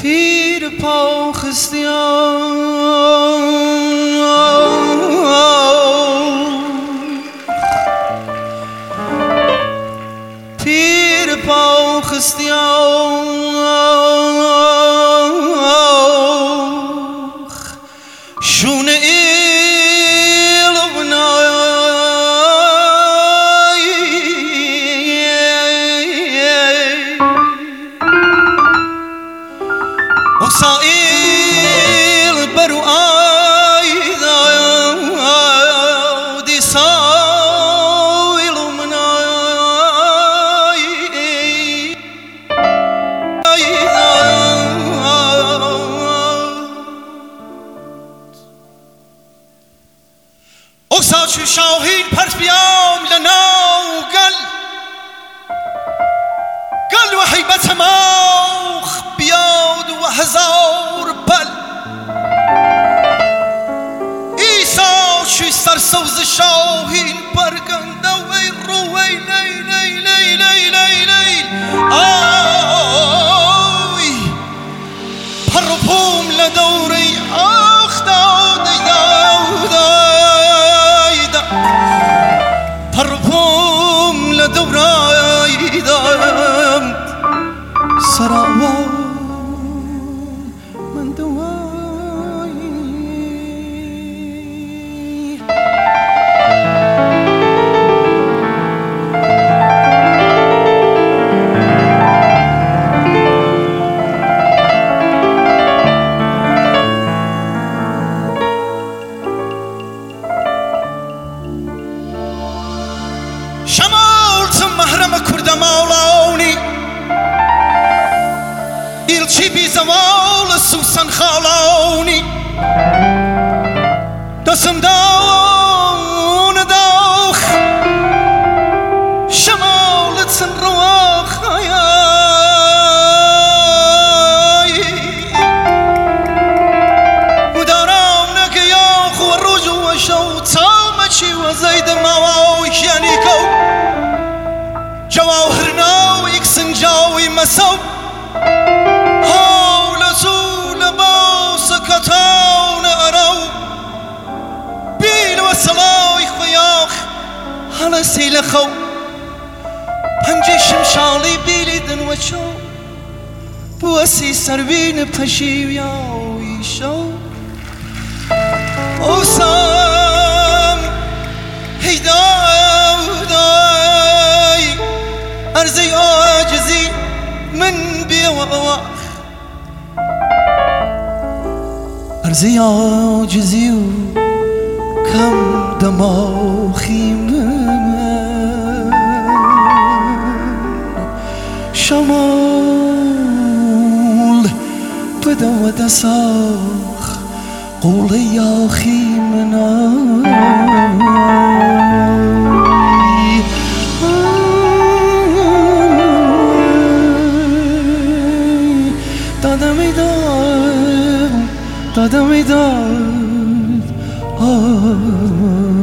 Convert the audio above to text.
پیر پا خستیان پیر پا خستیان شونه ایل و بنای وسائل برو آیدا دی سایل و منای اکسا چو شاهین پرت بیام لناو گل و حیبت ماخ بیاد و هزار بل ایسا چو سرسوز شاهین برگنده و ای رو ای لیل لیل لیل لیل لیل آی پر و پوم لدوری آخ داده پر و پوم لدوری دام سراوا من دوایی شمال تو محرم کردم آلانی ایلچی بی زوال سوسن خالانی دستم داون داخ شمال تن رواخ ودارم نگیاخ و رجو و شو تامچی و زید مواوی یعنیکو جواهر ناو یکسن جاوی مسو حول تو لباس کتان ارو بیل و سلای خیاخ حالا سیل خو پنج شمشالی بیلیدن و چو بوسی سروین پشیویاوی شو اوسام هیدای ارزی آجزی من بیواخ ارزی آجزی و کم دماغی من شمال بدا و دساخ قولی آخی منای دادم داد